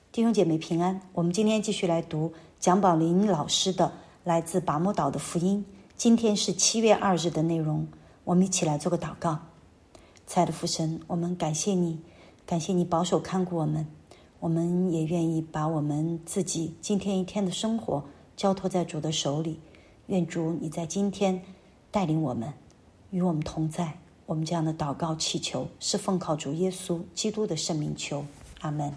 弟兄姐妹平安，我们今天继续来读蒋宝林老师的来自拔摩岛的福音。今天是7月2日的内容，我们一起来做个祷告。亲爱的父神，我们感谢你，感谢你保守看顾我们，我们也愿意把我们自己今天一天的生活交托在主的手里。愿主你在今天带领我们，与我们同在。我们这样的祷告祈求是奉靠主耶稣基督的圣名求，阿们。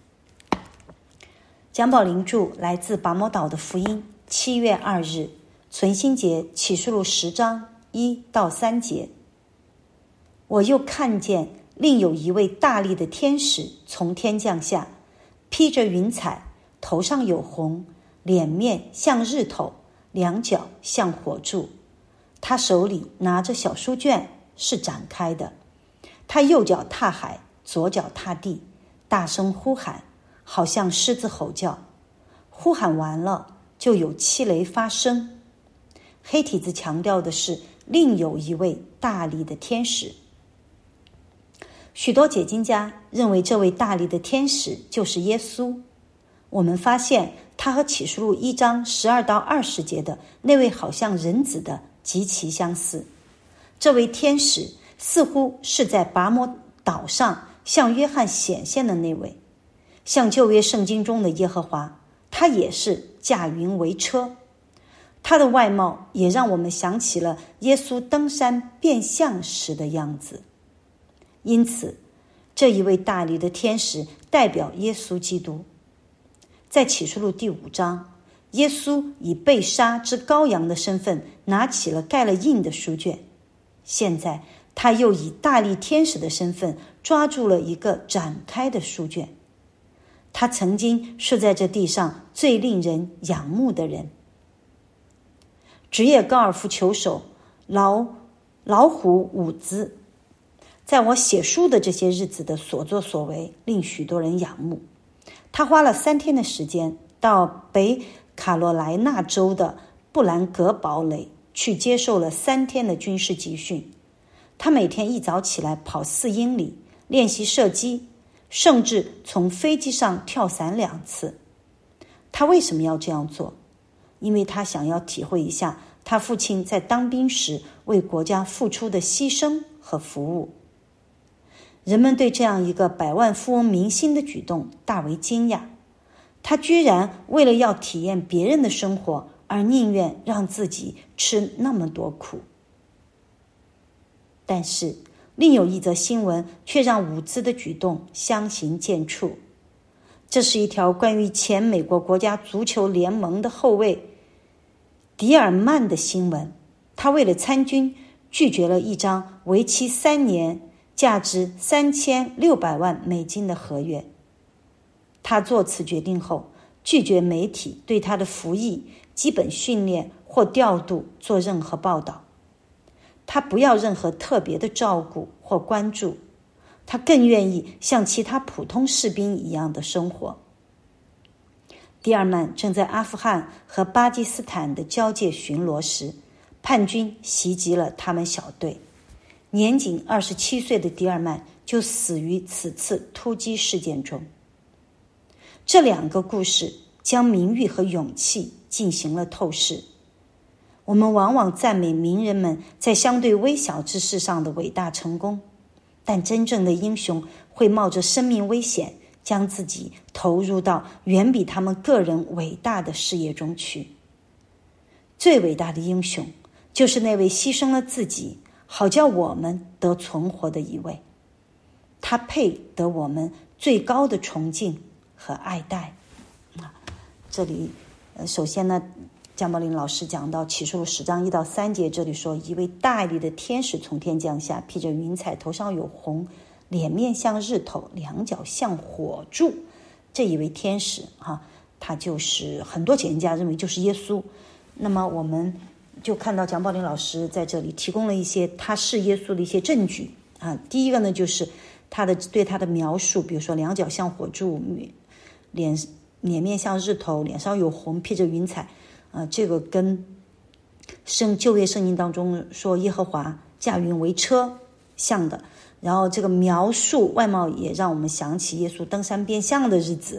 蒋宝林著来自拔摩岛的福音，7月2日存心节，启示录10章1到3节。我又看见另有一位大力的天使从天降下，披着云彩，头上有红，脸面像日头，两脚像火柱。他手里拿着小书卷，是展开的。他右脚踏海，左脚踏地，大声呼喊，好像狮子吼叫。呼喊完了，就有七雷发生。黑体字强调的是另有一位大力的天使。许多解经家认为这位大力的天使就是耶稣。我们发现他和启示录1章12到20节的那位好像人子的极其相似。这位天使似乎是在拔摩岛上向约翰显现的那位，像旧约圣经中的耶和华，他也是驾云为车。他的外貌也让我们想起了耶稣登山变相时的样子。因此，这一位大力的天使代表耶稣基督。在启示录第5章，耶稣以被杀之羔羊的身份拿起了盖了印的书卷。现在他又以大力天使的身份抓住了一个展开的书卷。他曾经是在这地上最令人仰慕的人。职业高尔夫球手老虎伍兹，在我写书的这些日子的所作所为令许多人仰慕。他花了3天的时间到北卡罗来纳州的布兰格堡垒去接受了3天的军事集训。他每天一早起来跑4英里，练习射击，甚至从飞机上跳伞2次。他为什么要这样做？因为他想要体会一下他父亲在当兵时为国家付出的牺牲和服务。人们对这样一个百万富翁明星的举动大为惊讶，他居然为了要体验别人的生活而宁愿让自己吃那么多苦。但是另有一则新闻却让伍兹的举动相形见绌。这是一条关于前美国国家足球联盟的后卫迪尔曼的新闻。他为了参军拒绝了一张为期3年价值3600万美金的合约。他做此决定后，拒绝媒体对他的服役、基本训练或调度做任何报道。他不要任何特别的照顾或关注，他更愿意像其他普通士兵一样的生活。迪尔曼正在阿富汗和巴基斯坦的交界巡逻时，叛军袭击了他们小队。年仅27岁的迪尔曼就死于此次突击事件中。这2个故事将名誉和勇气进行了透视。我们往往赞美名人们在相对微小之事上的伟大成功，但真正的英雄会冒着生命危险，将自己投入到远比他们个人伟大的事业中去。最伟大的英雄就是那位牺牲了自己好叫我们得存活的一位。他配得我们最高的崇敬和爱戴。这里首先呢，蒋宝林老师讲到启示录10章1到3节，这里说一位大力的天使从天降下，披着云彩，头上有红，脸面像日头，两脚像火柱。这一位天使他就是很多解经家认为就是耶稣。那么我们就看到蒋宝林老师在这里提供了一些他是耶稣的一些证据第一个呢，就是对他的描述，比如说两脚像火柱，脸面像日头，脸上有红，披着云彩这个跟旧约圣经当中说耶和华驾云为车像的。然后这个描述外貌也让我们想起耶稣登山变相的日子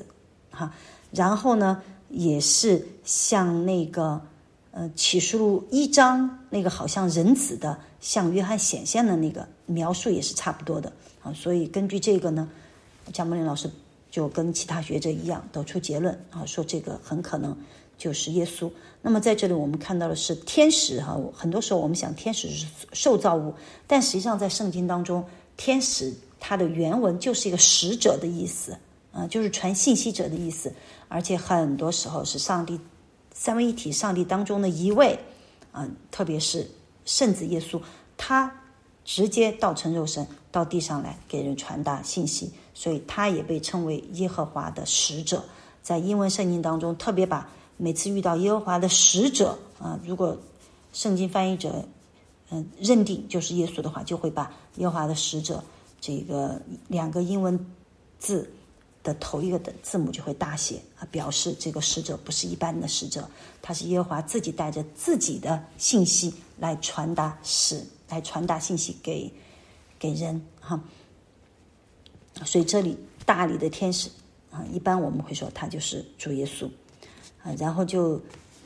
哈。然后呢，也是像那个启示录1章那个好像人子的向约翰显现的那个描述也是差不多的啊。所以根据这个呢，姜伯林老师就跟其他学者一样得出结论啊，说这个很可能就是耶稣。那么在这里我们看到的是天使哈，很多时候我们想天使是受造物，但实际上在圣经当中，天使它的原文就是一个使者的意思就是传信息者的意思，而且很多时候是上帝三位一体上帝当中的一位特别是圣子耶稣，他直接道成肉身到地上来给人传达信息，所以他也被称为耶和华的使者。在英文圣经当中特别把每次遇到耶和华的使者如果圣经翻译者认定就是耶稣的话，就会把耶和华的使者这个2个英文字的头一个的字母就会大写表示这个使者不是一般的使者，他是耶和华自己带着自己的信息来传达信息给人所以这里大里的天使一般我们会说他就是主耶稣然后就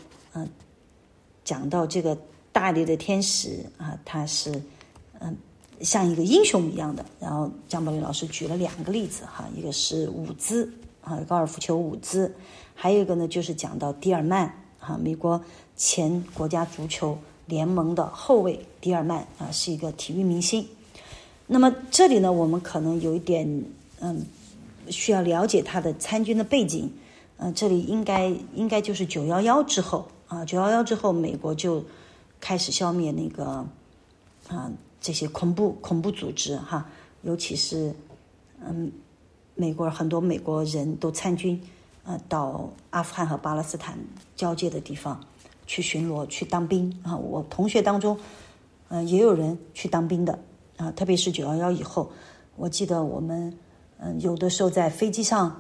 讲到这个大里的天使他是像一个英雄一样的。然后姜伯林老师举了2个例子一个是伍兹高尔夫球伍兹，还有一个呢就是讲到迪尔曼美国前国家足球联盟的后卫迪尔曼是一个体育明星。那么这里呢我们可能有一点需要了解他的参军的背景这里应该就是911之后911之后美国就开始消灭那个这些恐怖组织尤其是很多美国人都参军到阿富汗和巴勒斯坦交界的地方去巡逻去当兵我同学当中也有人去当兵的特别是911以后，我记得我们有的时候在飞机上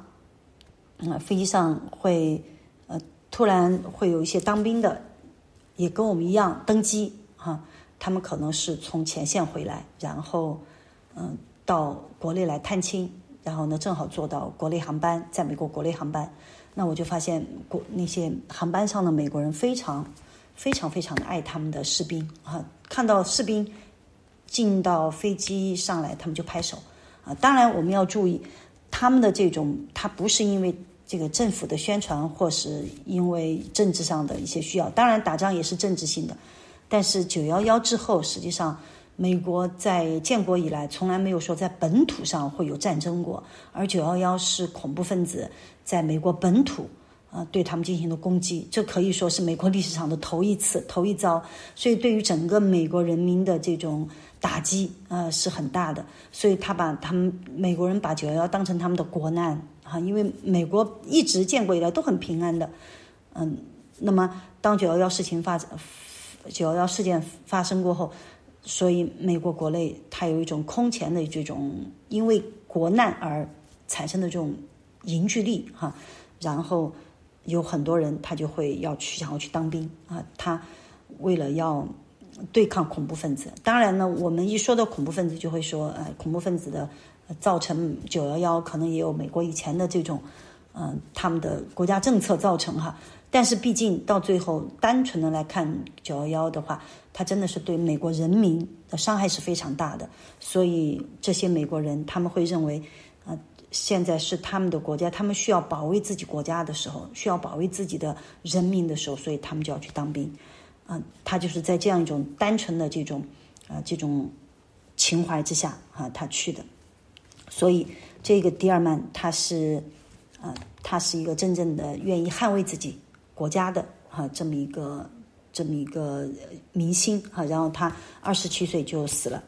会突然会有一些当兵的也跟我们一样登机他们可能是从前线回来，然后到国内来探亲，然后呢正好坐到国内航班，在美国国内航班，那我就发现那些航班上的美国人非常非常非常的爱他们的士兵看到士兵进到飞机上来他们就拍手当然我们要注意他们的这种他不是因为这个政府的宣传或是因为政治上的一些需要，当然打仗也是政治性的，但是911之后实际上美国在建国以来从来没有说在本土上会有战争过，而911是恐怖分子在美国本土对他们进行的攻击，这可以说是美国历史上的头一遭，所以对于整个美国人民的这种打击是很大的，所以他们美国人把911当成他们的国难因为美国一直建国以来都很平安的那么当911事件发生过后，所以美国国内它有一种空前的这种因为国难而产生的这种凝聚力然后有很多人他就会想要去当兵他为了要对抗恐怖分子。当然呢我们一说到恐怖分子就会说恐怖分子的造成911可能也有美国以前的这种他们的国家政策造成但是毕竟到最后单纯的来看911的话，它真的是对美国人民的伤害是非常大的，所以这些美国人他们会认为现在是他们的国家，他们需要保卫自己国家的时候，需要保卫自己的人民的时候，所以他们就要去当兵他就是在这样一种单纯的这种情怀之下他去的。所以这个迪尔曼他是一个真正的愿意捍卫自己国家的这么一个明星然后他27岁就死了。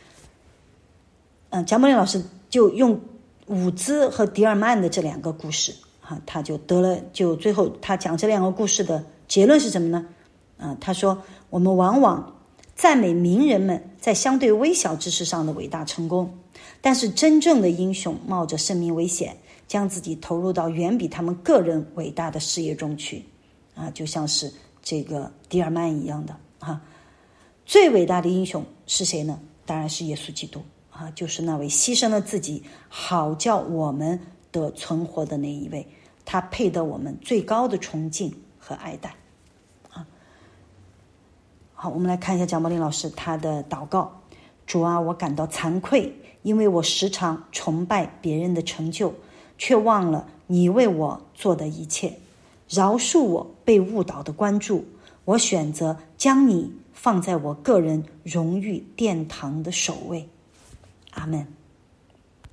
蒋伯林老师就用伍兹和迪尔曼的这2个故事他就最后他讲这2个故事的结论是什么呢他说我们往往赞美名人们在相对微小之事上的伟大成功，但是真正的英雄冒着生命危险将自己投入到远比他们个人伟大的事业中去就像是这个迪尔曼一样的最伟大的英雄是谁呢？当然是耶稣基督就是那位牺牲了自己好叫我们得存活的那一位。 他配得我们最高的崇敬和爱戴。好，我们来看一下蒋宝玲老师他的祷告。主啊，我感到惭愧，因为我时常崇拜别人的成就，却忘了你为我做的一切。饶恕我被误导的关注，我选择将你放在我个人荣誉殿堂的首位。阿们。